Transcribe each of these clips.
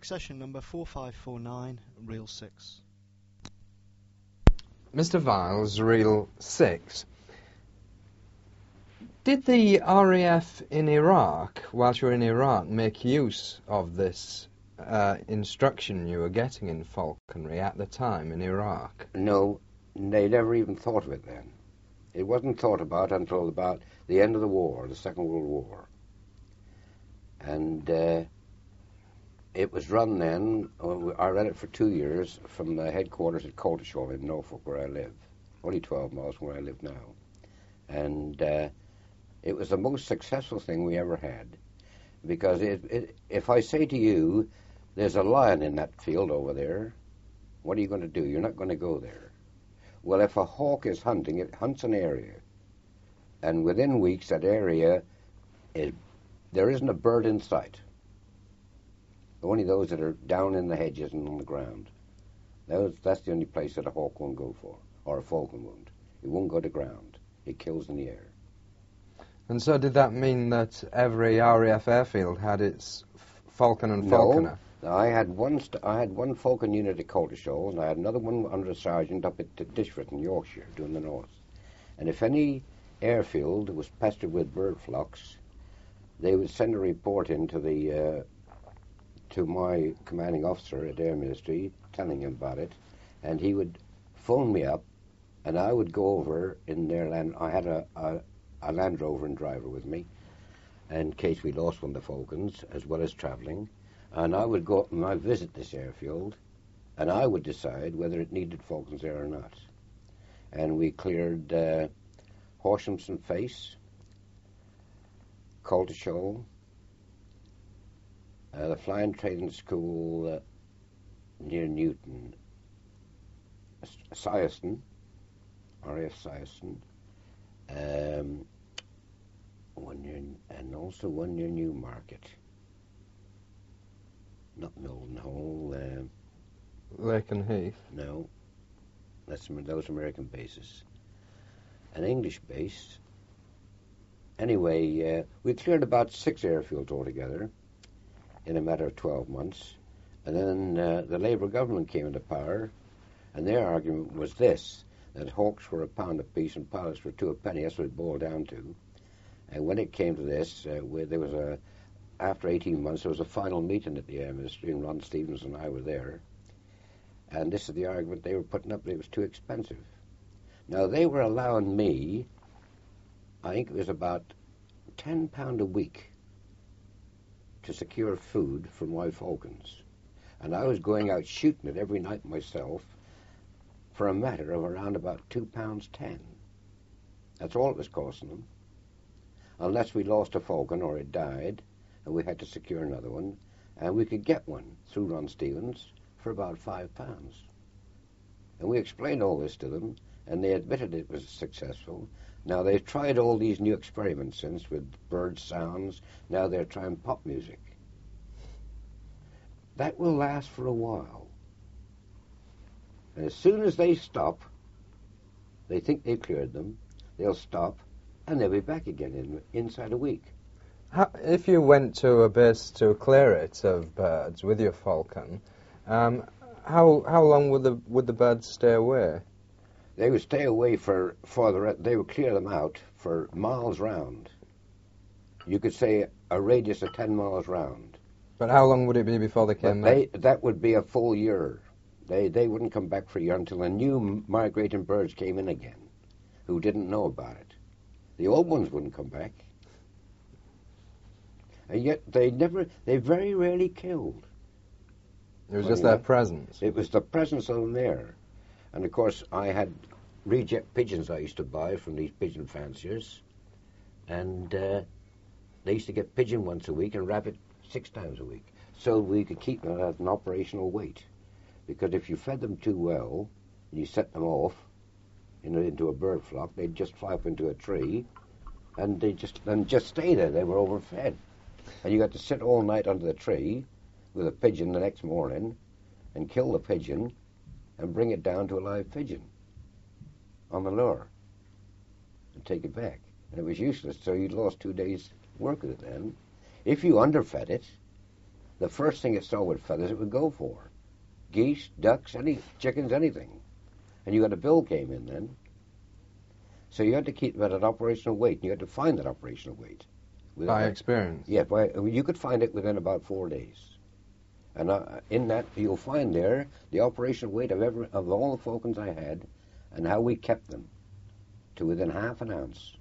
Accession number 4549, reel 6. Mr. Viles, reel 6. Did the RAF in Iraq, whilst you were in Iraq, make use of this instruction you were getting in falconry at the time in Iraq? No, they never even thought of it then. It wasn't thought about until about the end of the war, the Second World War. And it was run then, I ran it for 2 years from the headquarters at Coltishall in Norfolk, where I live, only 12 miles from where I live now. And it was the most successful thing we ever had, because if I say to you, there's a lion in that field over there, what are you going to do? You're not going to go there. Well, if a hawk is hunting, it hunts an area, and within weeks that area, there isn't a bird in sight. Only those that are down in the hedges and on the ground. That's the only place that a hawk won't go for, or a falcon won't. It won't go to ground. It kills in the air. And so did that mean that every RAF airfield had its falcon and falconer? No, I had one falcon unit at Coltishall, and I had another one under a sergeant up at Dishford in Yorkshire, doing the north. And if any airfield was pestered with bird flocks, they would send a report in to my commanding officer at Air Ministry, telling him about it, and he would phone me up, and I would go over in their land. I had a Land Rover and driver with me, in case we lost one of the falcons, as well as travelling, and I would go up and I'd visit this airfield, and I would decide whether it needed falcons there or not. And we cleared Horsham St. Face, Coltishall, the Flying Training School near Newton, Syoston, RAF Syoston, and also one near Newmarket. Not Mildenhall. Lakenheath? No, those American bases. An English base. Anyway, we cleared about 6 airfields altogether in a matter of 12 months. And then the Labour government came into power, and their argument was this, that hawks were £1 apiece and pilots were 2 a penny. That's what it boiled down to. And when it came to this, after 18 months, there was a final meeting at the Air Ministry, and Ron Stevens and I were there. And this is the argument they were putting up, that it was too expensive. Now, they were allowing me, I think it was about £10 a week to secure food for my falcons. And I was going out shooting it every night myself for a matter of around about £2.10. That's all it was costing them. Unless we lost a falcon or it died, and we had to secure another one, and we could get one through Ron Stevens for about £5. And we explained all this to them, and they admitted it was successful. Now, they've tried all these new experiments since with bird sounds. Now they're trying pop music. That will last for a while. And as soon as they stop, they think they've cleared them, they'll stop, and they'll be back again inside a week. If you went to a base to clear it of birds with your falcon, how long would the birds stay away? They would stay away they would clear them out for miles round. You could say a radius of 10 miles round. But how long would it be before they came back? That would be a full year. They wouldn't come back for a year until the new migrating birds came in again, who didn't know about it. The old ones wouldn't come back. And yet they very rarely killed. It was just their presence. It was the presence of them there. And of course, I had reject pigeons I used to buy from these pigeon fanciers. And they used to get pigeon once a week and rabbit 6 times a week. So we could keep them at an operational weight. Because if you fed them too well, and you set them off into a bird flock, they'd just fly up into a tree, and they just stay there. They were overfed. And you got to sit all night under the tree with a pigeon the next morning and kill the pigeon and bring it down to a live pigeon on the lure and take it back. And it was useless, so you'd lost 2 days' work with it then. If you underfed it, the first thing it saw with feathers it would go for. Geese, ducks, chickens, anything. And you had a bill came in then. So you had to keep them at an operational weight, and you had to find that operational weight. By experience? Yeah, you could find it within about 4 days. And in that, you'll find there the operational weight of all the falcons I had and how we kept them to within half an ounce.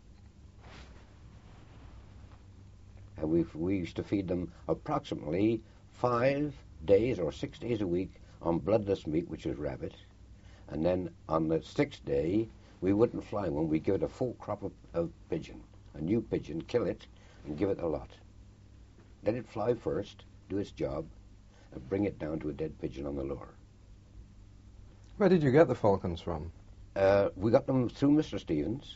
And we used to feed them approximately 5 days or 6 days a week on bloodless meat, which is rabbit. And then on the 6th day, we wouldn't fly one. We'd give it a full crop of pigeon, a new pigeon, kill it, and give it a lot. Let it fly first, do its job, and bring it down to a dead pigeon on the lure. Where did you get the falcons from? We got them through Mr. Stevens.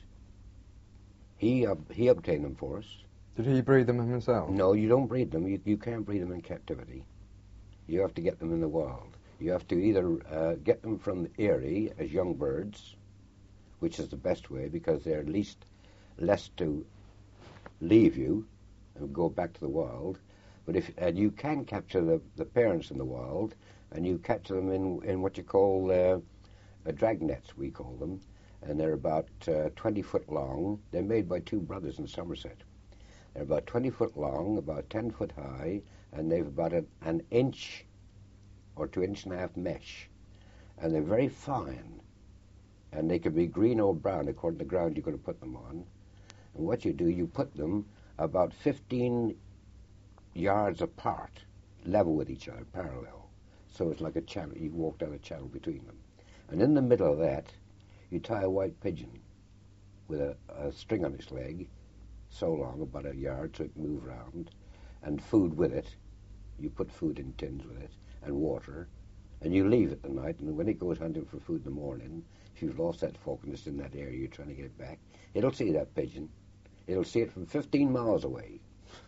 He obtained them for us. Did he breed them himself? No, you don't breed them. You can't breed them in captivity. You have to get them in the wild. You have to either get them from the eyrie as young birds, which is the best way because they're less to leave you and go back to the wild. But you can capture the parents in the wild, and you capture them in what you call drag nets, we call them, and they're about 20 foot long. They're made by two brothers in Somerset. They're about 20 foot long, about 10 foot high, and they've about an inch or 2.5 inches mesh, and they're very fine. And they could be green or brown according to the ground you're going to put them on. And what you do, you put them about 15 yards apart, level with each other, parallel. So it's like a channel. You walk down a channel between them. And in the middle of that, you tie a white pigeon with a string on its leg, so long, about a yard, so it can move around, and food with it. You put food in tins with it, and water, and you leave it the night, and when it goes hunting for food in the morning, if you've lost that falcon that's in that area, you're trying to get it back, it'll see that pigeon. It'll see it from 15 miles away.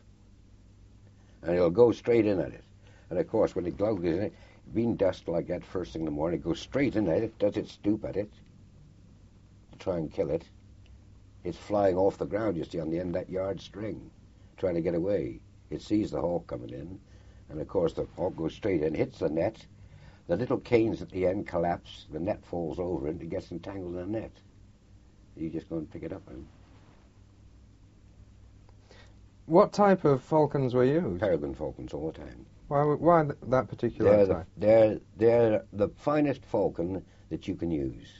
And it'll go straight in at it. And of course, when it goes in it, being dusk like that first thing in the morning, it goes straight in at it, does it stoop at it, to try and kill it. It's flying off the ground, you see, on the end of that yard string, trying to get away. It sees the hawk coming in, and of course the hawk goes straight in, hits the net. The little canes at the end collapse, the net falls over it, and it gets entangled in the net. You just go and pick it up. What type of falcons were used? Peregrine falcons all the time. Why that particular type? They're the finest falcon that you can use.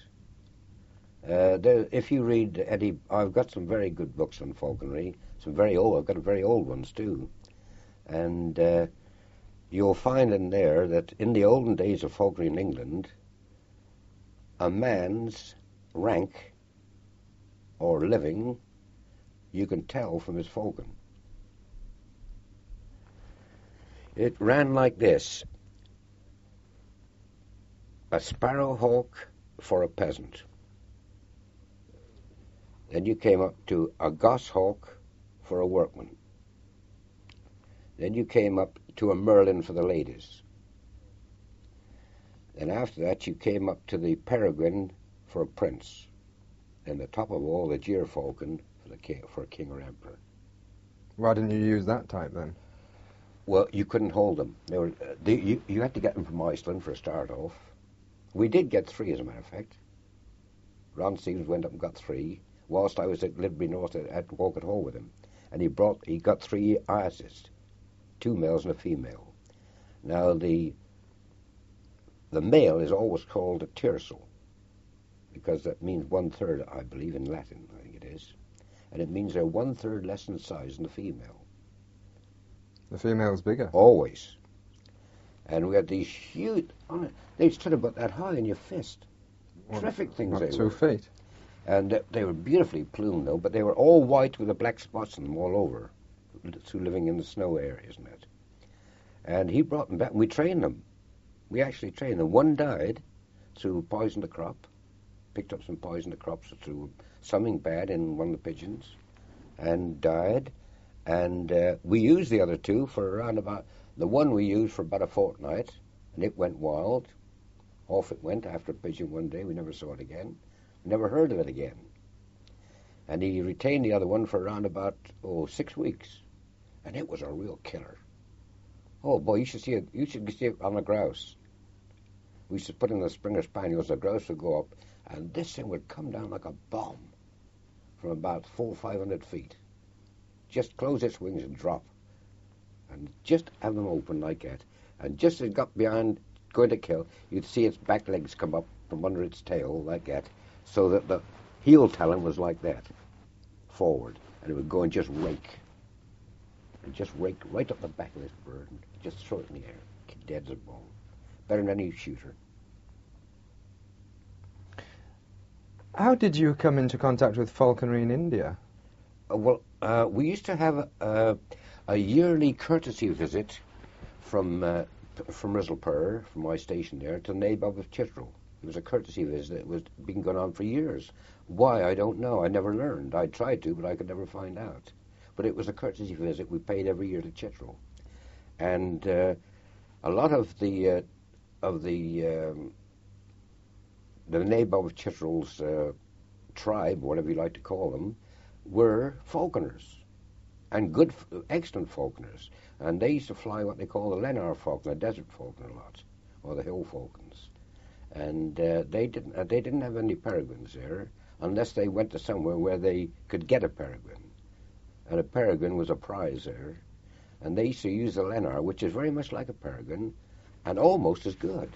If you read Eddie, I've got some very good books on falconry. Some very old. I've got very old ones too, and you'll find in there that in the olden days of falconry in England, a man's rank or living, you can tell from his falcon. It ran like this: a sparrowhawk for a peasant. Then you came up to a goshawk for a workman. Then you came up to a merlin for the ladies. Then after that you came up to the peregrine for a prince. And the top of all, the gyrfalcon for a king or emperor. Why didn't you use that type then? Well, you couldn't hold them. You had to get them from Iceland for a start off. We did get 3, as a matter of fact. Ron Stevens went up and got 3, whilst I was at Lidbury North at Walcott Hall with him. And he got 3 Iasis, 2 males and a female. Now, the male is always called a tiercel, because that means 1/3, I believe, in Latin, I think it is. And it means they're 1/3 less in size than the female. The female's bigger? Always. And we had these huge, they stood about that high in your fist. Terrific things they were. 2 feet? And they were beautifully plumed, though, but they were all white with the black spots on them all over, through living in the snow areas and that. And he brought them back, and we trained them. We actually trained them. One died through poison the crop, picked up some poison the crops through something bad in one of the pigeons, and died. And we used the other 2 for around about, the one we used for about a fortnight, and it went wild. Off it went after a pigeon one day. We never saw it again. Never heard of it again. And he retained the other one for around about 6 weeks. And it was a real killer. Oh boy, you should see it. You should see it on a grouse. We used to put in the Springer Spaniels. The grouse would go up, and this thing would come down like a bomb from about 400-500 feet. Just close its wings and drop, and just have them open like that. And just as it got behind going to kill, you'd see its back legs come up from under its tail like that, so that the heel talon was like that, forward, and it would go and just rake. And just rake right up the back of this bird and just throw it in the air, dead as a bone. Better than any shooter. How did you come into contact with falconry in India? We used to have a yearly courtesy visit from Rizzlepur, from my station there, to the Nabob of Chitral. It was a courtesy visit that was been going on for years. Why, I don't know. I never learned. I tried to, but I could never find out. But it was a courtesy visit we paid every year to Chitral. And a lot of the Nabob of Chitral's tribe, whatever you like to call them, were falconers, and good, excellent falconers. And they used to fly what they call the Lennar falcon, the desert falcon a lot, or the hill falcons. And they didn't have any peregrines there, unless they went to somewhere where they could get a peregrine. And a peregrine was a prize there. And they used to use the Lennar, which is very much like a peregrine, and almost as good.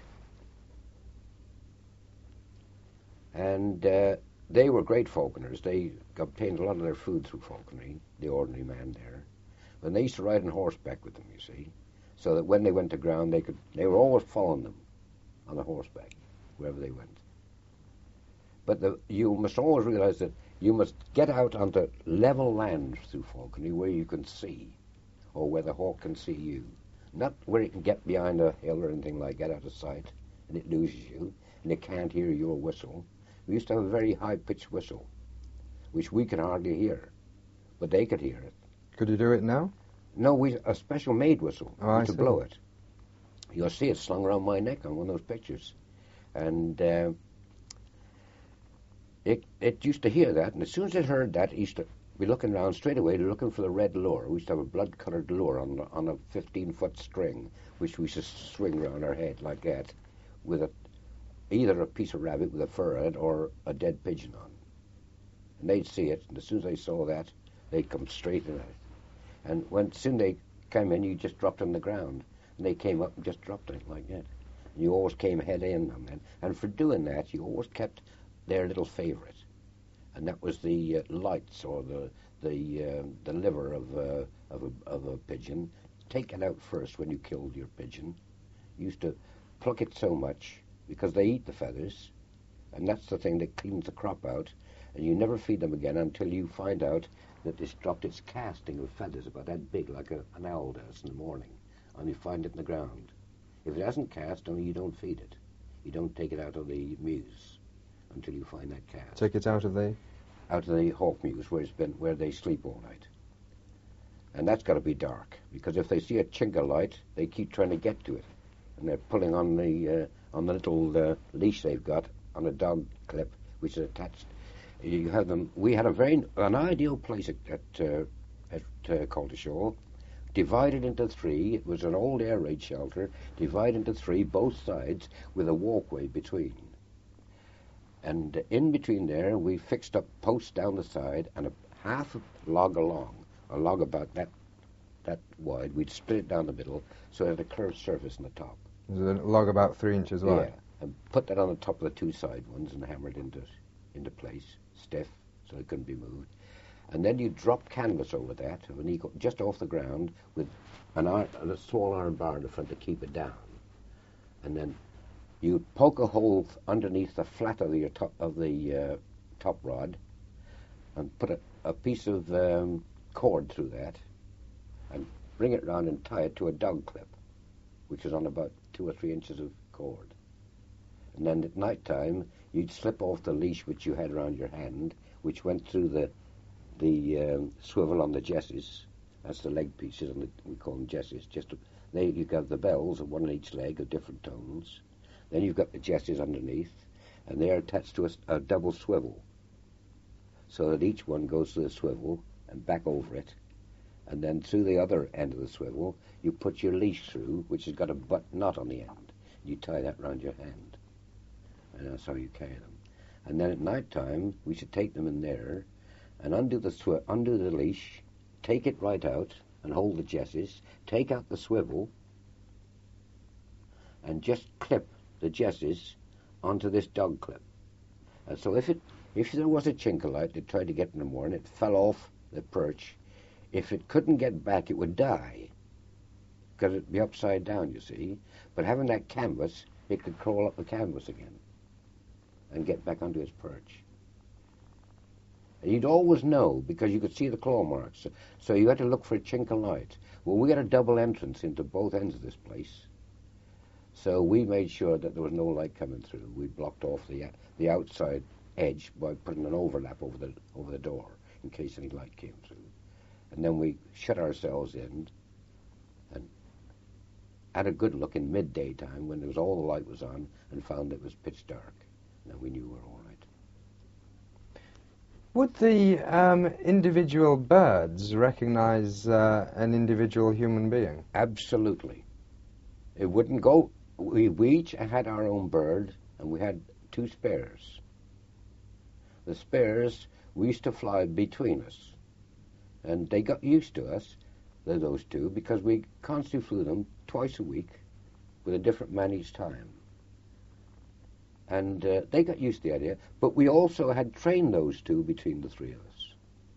And they were great falconers. They obtained a lot of their food through falconry, the ordinary man there. And they used to ride on horseback with them, you see, so that when they went to ground, they were always following them on the horseback, wherever they went. But you must always realize that you must get out onto level land through falconry where you can see, or where the hawk can see you. Not where it can get behind a hill or anything like that out of sight, and it loses you, and it can't hear your whistle. We used to have a very high-pitched whistle, which we could hardly hear, but they could hear it. Could you do it now? No, a special made whistle to blow it. You'll see it slung around my neck on one of those pictures. And it used to hear that, and as soon as it heard that, it used to be looking around straight away, looking for the red lure. We used to have a blood-colored lure on a 15-foot string, which we used to swing around our head like that, with either a piece of rabbit with a fur on it or a dead pigeon on. And they'd see it, and as soon as they saw that, they'd come straight in it. And soon they came in, you just dropped on the ground. And they came up and just dropped it like that. And you always came head in on them. And for doing that, you always kept their little favorite. And that was the lights, or the liver of a pigeon. Take it out first when you killed your pigeon. You used to pluck it so much, because they eat the feathers, and that's the thing that cleans the crop out, and you never feed them again until you find out that it's dropped its casting of feathers about that big, like an owl does in the morning, and you find it in the ground. If it hasn't cast, only you don't feed it. You don't take it out of the mews until you find that cast. Take it out of the? Out of the hawk mews, where they sleep all night. And that's got to be dark, because if they see a chink of light, they keep trying to get to it, and they're pulling on the little leash they've got on a dog clip, which is attached. You have them. We had an ideal place at Coltishall, divided into three. It was an old air raid shelter, divided into three, both sides, with a walkway between. And in between there, we fixed up posts down the side and a half a log along, a log about that wide. We'd split it down the middle so it had a curved surface on the top. Is it a log about 3 inches wide? Yeah, and put that on the top of the two side ones and hammer it into place, stiff, so it couldn't be moved. And then you drop canvas over that, just off the ground, with a small iron bar in the front to keep it down. And then you poke a hole underneath the flat of the top rod, and put a piece of cord through that, and bring it round and tie it to a dog clip, which is on about 2 or 3 inches of cord. And then at night time, you'd slip off the leash which you had around your hand, which went through the swivel on the jesses. That's the leg pieces, and we call them jesses. You've got the bells, one on each leg of different tones. Then you've got the jesses underneath, and they are attached to a double swivel, so that each one goes to the swivel and back over it, and then through the other end of the swivel, you put your leash through, which has got a knot on the end. You tie that round your hand, and that's how you carry them. And then at night time, we should take them in there and undo the leash, take it right out and hold the jesses, take out the swivel, and just clip the jesses onto this dog clip. And so if there was a chink of light that tried to get in the morning, it fell off the perch. If it couldn't get back, it would die, because it'd be upside down, you see. But having that canvas, it could crawl up the canvas again and get back onto its perch. And you'd always know, because you could see the claw marks. So you had to look for a chink of light. Well, we had a double entrance into both ends of this place. So we made sure that there was no light coming through. We blocked off the outside edge by putting an overlap over the door in case any light came through. And then we shut ourselves in and had a good look in midday time when all the light was on, and found it was pitch dark. Now we knew we were all right. Would the individual birds recognize an individual human being? Absolutely. It wouldn't go. We each had our own bird, and we had 2 spares. The spares, we used to fly between us, and they got used to us, those 2, because we constantly flew them twice a week with a different man each time. And they got used to the idea, but we also had trained those 2 between the 3 of us.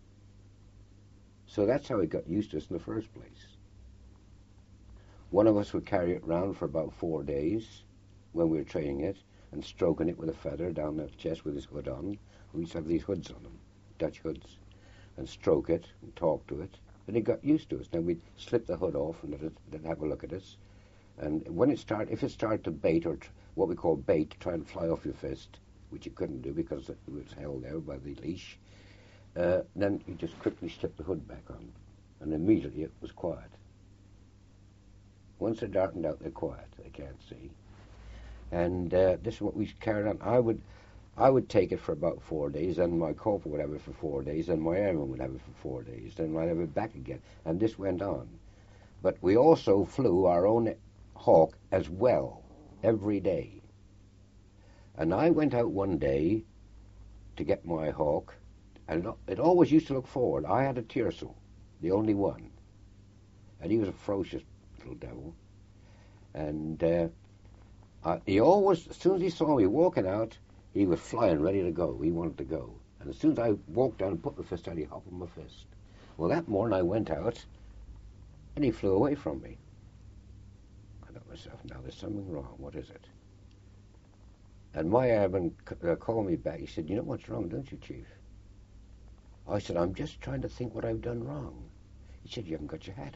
So that's how it got used to us in the first place. One of us would carry it round for about 4 days when we were training it, and stroking it with a feather down the chest with his hood on. We used to have these hoods on them, Dutch hoods, and stroke it and talk to it. And it got used to us. Then we'd slip the hood off and let it have a look at us. And when if it started to bait, or what we call bait, to try and fly off your fist, which you couldn't do because it was held there by the leash, then you just quickly slip the hood back on, and immediately it was quiet. Once they're darkened out, they're quiet. They can't see. And this is what we carried on. I would take it for about 4 days, then my corporal would have it for 4 days, then my airman would have it for 4 days, then I'd have it back again. And this went on. But we also flew our own hawk as well, every day. And I went out one day to get my hawk, and it always used to look forward. I had a tiercel, the only one. And he was a ferocious little devil. And he always, as soon as he saw me walking out, he was flying, ready to go. He wanted to go. And as soon as I walked down and put my fist out, he hopped on my fist. Well, that morning I went out, and he flew away from me. I thought to myself, now there's something wrong. What is it? And my airman called me back. He said, you know what's wrong, don't you, Chief? I said, I'm just trying to think what I've done wrong. He said, you haven't got your hat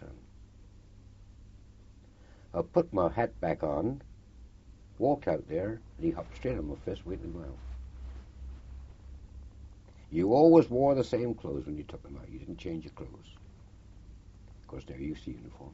on. I put my hat back on, walked out there, and he hopped straight on my fist, waiting well. You always wore the same clothes when you took them out. You didn't change your clothes. Of course, they're used to uniform.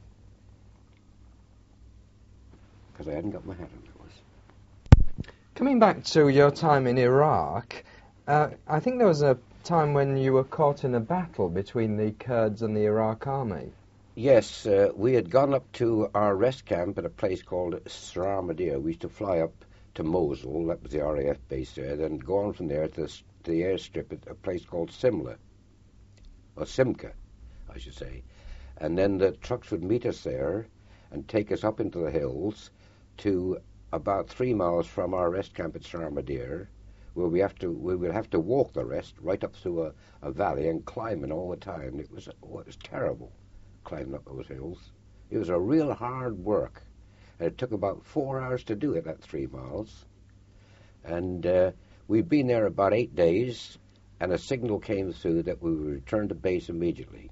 Because I hadn't got my hat on, of course. Coming back to your time in Iraq, I think there was a time when you were caught in a battle between the Kurds and the Iraq army. Yes, we had gone up to our rest camp at a place called Saramadir. We used to fly up to Mosul, that was the RAF base there, then go on from there to the airstrip at a place called Simla, or Simca, I should say. And then the trucks would meet us there and take us up into the hills to about 3 miles from our rest camp at Saramadir, where we would have to walk the rest right up through a valley and climbing all the time. It was terrible, climbing up those hills. It was a real hard work. And it took about 4 hours to do it, that 3 miles. And we'd been there about 8 days, and a signal came through that we would return to base immediately.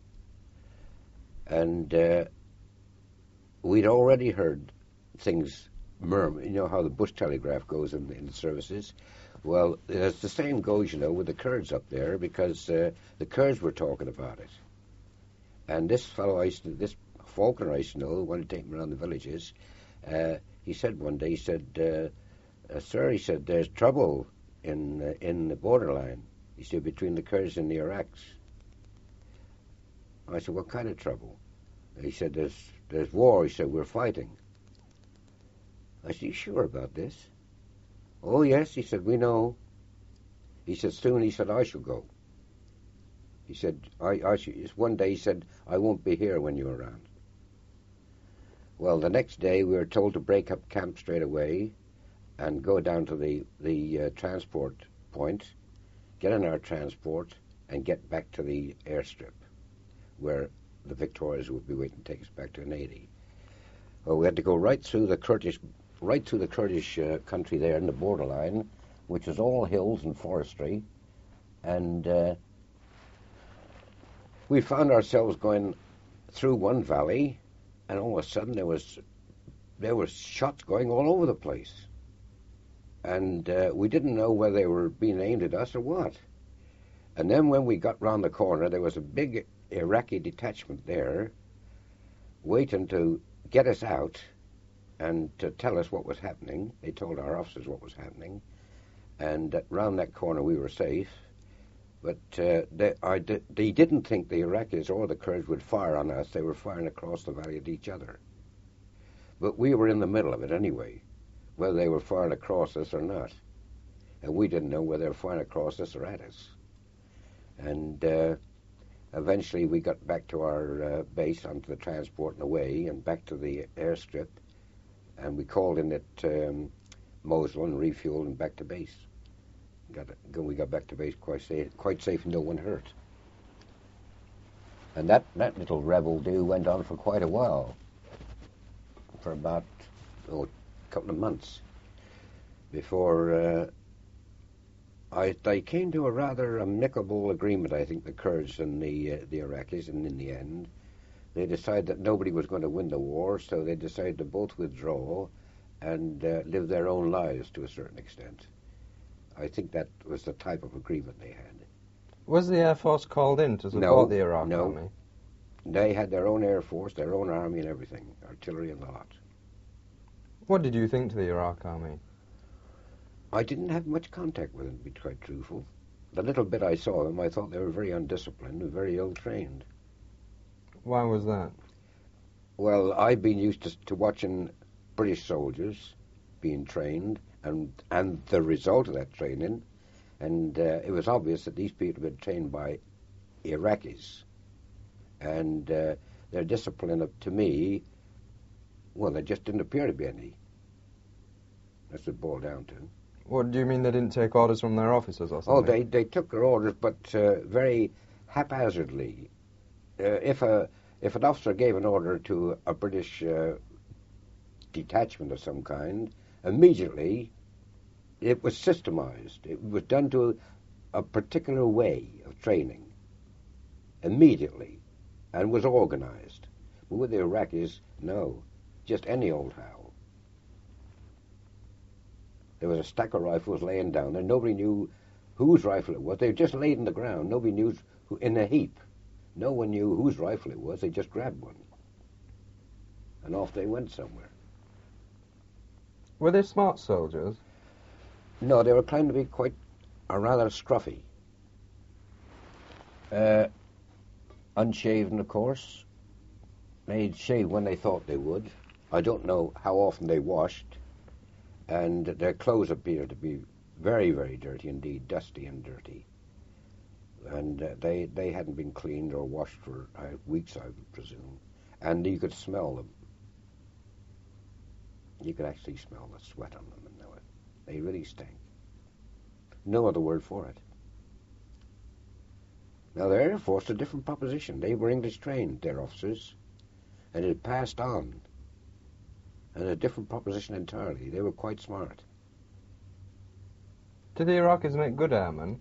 And we'd already heard things murmur. You know how the bush telegraph goes in the services? Well, it's the same goes, with the Kurds up there, because the Kurds were talking about it. And this fellow, this Faulkner I used to know, who wanted to take me around the villages, he said one day, sir, he said, there's trouble in the borderline, he said, between the Kurds and the Iraqs. I said, what kind of trouble? He said, there's war. He said, we're fighting. I said, you sure about this? Oh, yes. He said, we know. He said, soon, he said, I shall go. He said, one day he said, I won't be here when you're around. Well, the next day we were told to break up camp straight away and go down to the transport point, get in our transport, and get back to the airstrip where the Victorias would be waiting to take us back to Nady. Well, we had to go right through the Kurdish country there in the borderline, which is all hills and forestry, and we found ourselves going through one valley, and all of a sudden there was shots going all over the place, and we didn't know whether they were being aimed at us or what. And then when we got round the corner, there was a big Iraqi detachment there waiting to get us out and to tell us what was happening. They told our officers what was happening, and round that corner we were safe. But they didn't think the Iraqis or the Kurds would fire on us. They were firing across the valley at each other. But we were in the middle of it anyway, whether they were firing across us or not. And we didn't know whether they were firing across us or at us. And eventually we got back to our base, onto the transport and away, and back to the airstrip. And we called in at Mosul and refueled and back to base. We got back to base quite safe, no one hurt. And that little rebel do went on for quite a while, for about a couple of months, before they came to a rather amicable agreement, I think, the Kurds and the Iraqis, and in the end, they decided that nobody was going to win the war, so they decided to both withdraw and live their own lives to a certain extent. I think that was the type of agreement they had. Was the Air Force called in to support the Iraq Army? They had their own Air Force, their own army and everything, artillery and the lot. What did you think to the Iraq Army? I didn't have much contact with them, to be quite truthful. The little bit I saw them, I thought they were very undisciplined and very ill-trained. Why was that? Well, I've been used to watching British soldiers being trained, and the result of that training, and it was obvious that these people had been trained by Iraqis, and their discipline, to me, well, there just didn't appear to be any. That's what it boiled down to. What do you mean they didn't take orders from their officers or something? Oh, they took their orders, but very haphazardly. If an officer gave an order to a British detachment of some kind, immediately it was systemized. It was done to a particular way of training, immediately, and was organized. But with the Iraqis, no, just any old how. There was a stack of rifles laying down there. Nobody knew whose rifle it was. They were just laid in the ground. Nobody knew who, in a heap. No one knew whose rifle it was. They just grabbed one. And off they went somewhere. Were they smart soldiers? No, they were claimed to be quite, or rather scruffy. Unshaven, of course. They'd shave when they thought they would. I don't know how often they washed. And their clothes appeared to be very, very dirty indeed, dusty and dirty. And they hadn't been cleaned or washed for weeks, I would presume. And you could smell them. You could actually smell the sweat on them and know it. They really stank. No other word for it. Now, the Air Force, a different proposition. They were English trained, their officers, and it had passed on. And a different proposition entirely. They were quite smart. Did the Iraqis make good airmen?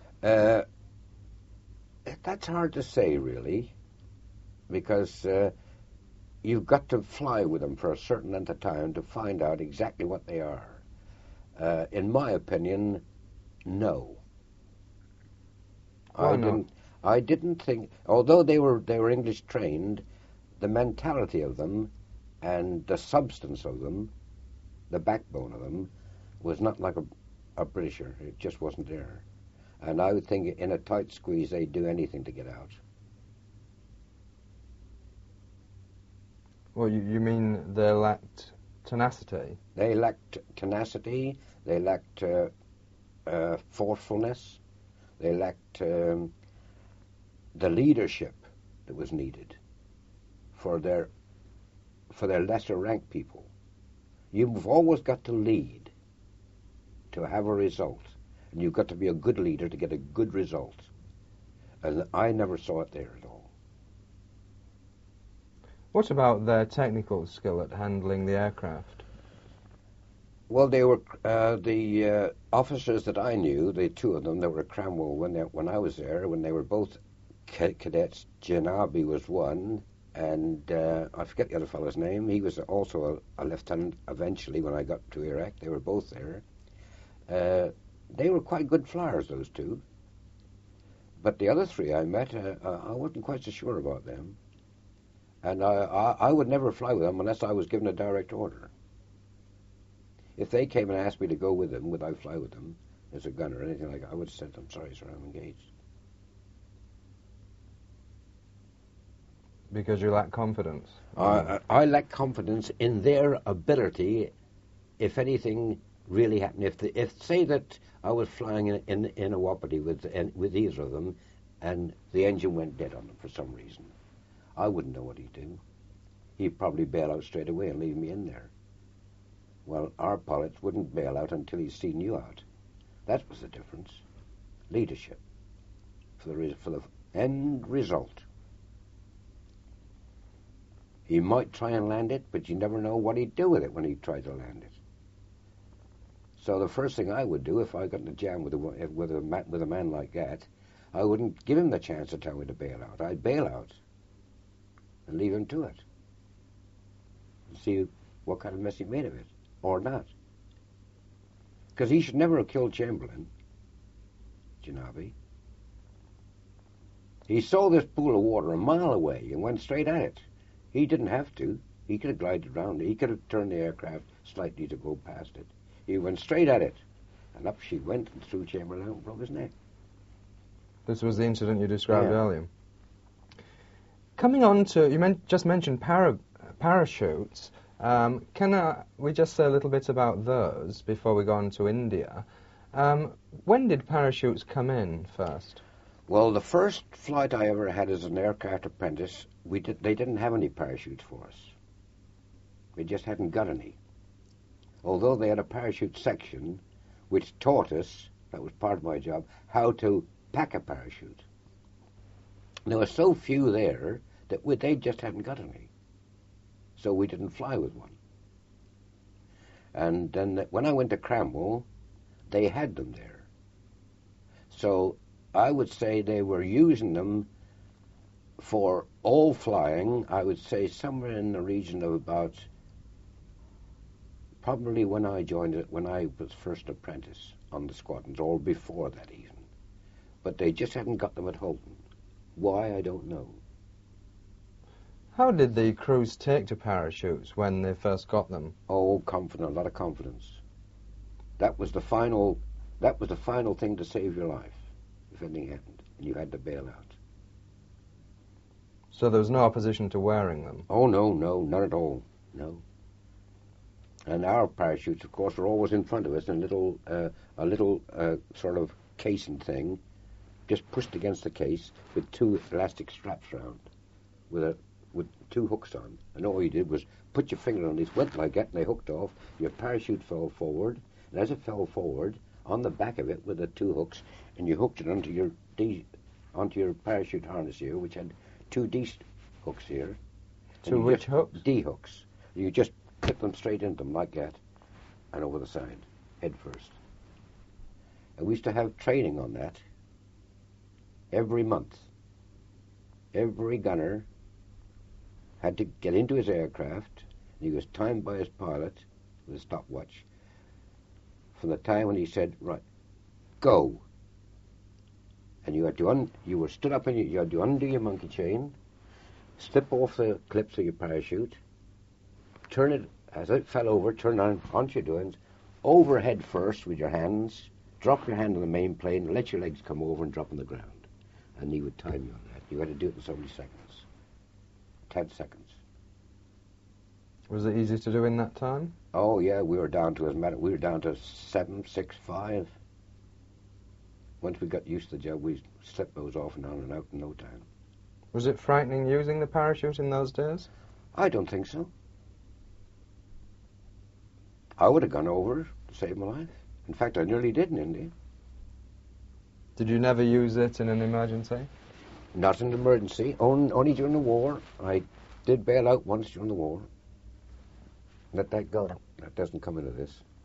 That's hard to say, really, because you've got to fly with them for a certain length of time to find out exactly what they are. In my opinion, no. Why not? I didn't think, although they were English trained, the mentality of them and the substance of them, the backbone of them, was not like a Britisher. It just wasn't there. And I would think in a tight squeeze they'd do anything to get out. Well, you mean they lacked tenacity? They lacked tenacity, they lacked forcefulness, they lacked the leadership that was needed for their lesser ranked people. You've always got to lead to have a result, and you've got to be a good leader to get a good result. And I never saw it there at all. What about their technical skill at handling the aircraft? Well, they were the officers that I knew. The two of them that were at Cranwell when I was there. When they were both cadets. Janabi was one, and I forget the other fellow's name. He was also a lieutenant eventually when I got to Iraq. They were both there. They were quite good flyers, those two. But the other three I met, I wasn't quite so sure about them. And I would never fly with them unless I was given a direct order. If they came and asked me to go with them, would I fly with them as a gunner or anything like that, I would have said, I'm sorry, sir, I'm engaged. Because you lack confidence? I lack confidence in their ability, if anything really happened. If say that I was flying in a Wapiti with either of them, and the engine went dead on them for some reason, I wouldn't know what he'd do. He'd probably bail out straight away and leave me in there. Well, our pilots wouldn't bail out until he's seen you out. That was the difference. Leadership for the end result. He might try and land it, but you never know what he'd do with it when he tried to land it. So the first thing I would do if I got in a jam with a man like that, I wouldn't give him the chance to tell me to bail out. I'd bail out and leave him to it and see what kind of mess he made of it, or not. Because he should never have killed Chamberlain, Janabi. He saw this pool of water a mile away and went straight at it. He didn't have to. He could have glided around it. He could have turned the aircraft slightly to go past it. He went straight at it, and up she went and threw Chamberlain out and broke his neck. This was the incident you described earlier. Coming on to, you just mentioned parachutes. Can we just say a little bit about those before we go on to India? When did parachutes come in first? Well, the first flight I ever had as an aircraft apprentice, they didn't have any parachutes for us. They just hadn't got any. Although they had a parachute section which taught us, that was part of my job, how to pack a parachute. There were so few there that they just hadn't got any. So we didn't fly with one. And then when I went to Cranwell, they had them there. So I would say they were using them for all flying, I would say somewhere in the region of about, probably when I joined it, when I was first apprentice on the squadrons, or before that even. But they just hadn't got them at Holton. Why, I don't know. How did the crews take to parachutes when they first got them? Oh, confident, a lot of confidence. That was the final thing to save your life, if anything happened, and you had to bail out. So there was no opposition to wearing them? Oh, no, not at all, no. And our parachutes, of course, were always in front of us in a little sort of casing thing, just pushed against the case with two elastic straps round, with two hooks on. And all you did was put your finger on this, went like that, and they hooked off. Your parachute fell forward, and as it fell forward, on the back of it were the two hooks, and you hooked it onto your parachute harness here, which had two D hooks here. Two which hooks? D hooks. You just clip them straight into them like that, and over the side, head first. And we used to have training on that every month. Every gunner had to get into his aircraft, and he was timed by his pilot with a stopwatch from the time when he said, right, go. And you had to you were stood up and you had to undo your monkey chain, slip off the clips of your parachute, turn it, as it fell over, turn on onto your doings, overhead first with your hands, drop your hand on the main plane, let your legs come over and drop on the ground. And he would time you on that. You had to do it in so many seconds. 10 seconds. Was it easy to do in that time? Oh yeah, we were down to 765. Once we got used to the job, we slipped those off and on and out in no time. Was it frightening using the parachute in those days? I don't think so. I would have gone over to save my life. In fact, I nearly did in India. Did you never use it in an emergency? Not an emergency, only during the war. I did bail out once during the war. Let that go. That doesn't come into this.